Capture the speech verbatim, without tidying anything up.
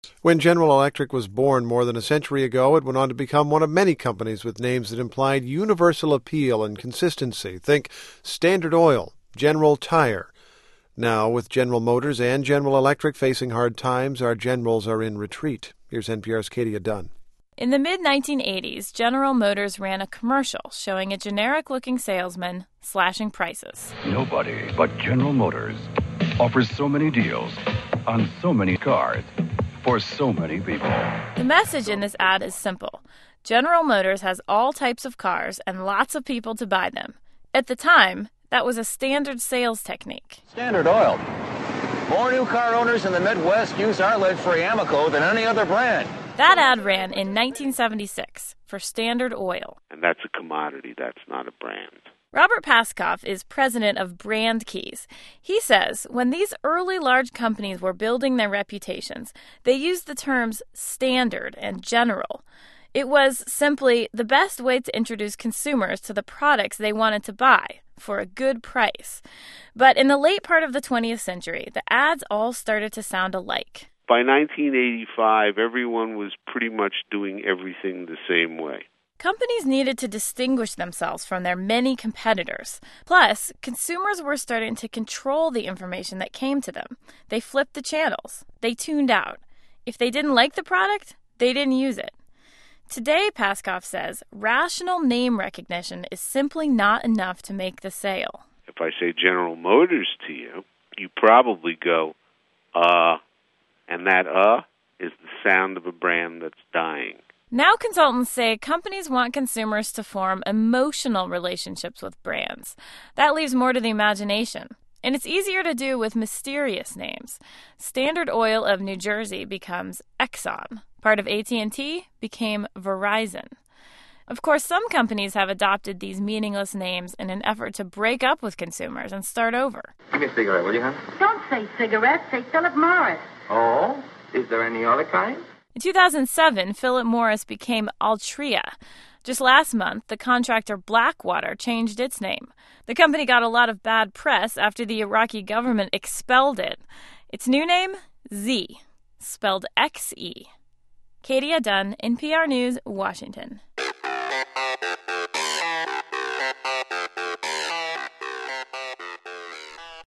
When General Electric was born more than a century ago, it went on to become one of many companies with names that implied universal appeal and consistency. Think Standard Oil, General Tire. Now, with General Motors and General Electric facing hard times, our generals are in retreat. Here's N P R's Katie Dunn. In the mid nineteen eighties, General Motors ran a commercial showing a generic-looking salesman slashing prices. Nobody but General Motors offers so many deals on so many cars for so many people. The message in this ad is simple. General Motors has all types of cars and lots of people to buy them. At the time, that was a standard sales technique. Standard Oil. More new car owners in the Midwest use our lead-free Amoco than any other brand. That ad ran in nineteen seventy-six for Standard Oil. And that's a commodity, that's not a brand. Robert Paskoff is president of Brand Keys. He says when these early large companies were building their reputations, they used the terms standard and general. It was simply the best way to introduce consumers to the products they wanted to buy for a good price. But in the late part of the twentieth century, the ads all started to sound alike. By nineteen eighty-five, everyone was pretty much doing everything the same way. Companies needed to distinguish themselves from their many competitors. Plus, consumers were starting to control the information that came to them. They flipped the channels. They tuned out. If they didn't like the product, they didn't use it. Today, Paskoff says, rational name recognition is simply not enough to make the sale. If I say General Motors to you, you probably go, uh, and that uh is the sound of a brand that's dying. Now consultants say companies want consumers to form emotional relationships with brands. That leaves more to the imagination. And it's easier to do with mysterious names. Standard Oil of New Jersey becomes Exxon. Part of A T and T became Verizon. Of course, some companies have adopted these meaningless names in an effort to break up with consumers and start over. Give me a cigarette, will you, hon? Don't say cigarettes, say Philip Morris. Oh? Is there any other kind? In two thousand seven, Philip Morris became Altria. Just last month, the contractor Blackwater changed its name. The company got a lot of bad press after the Iraqi government expelled it. Its new name? Z, spelled X E. Katie Dunn, N P R News, Washington.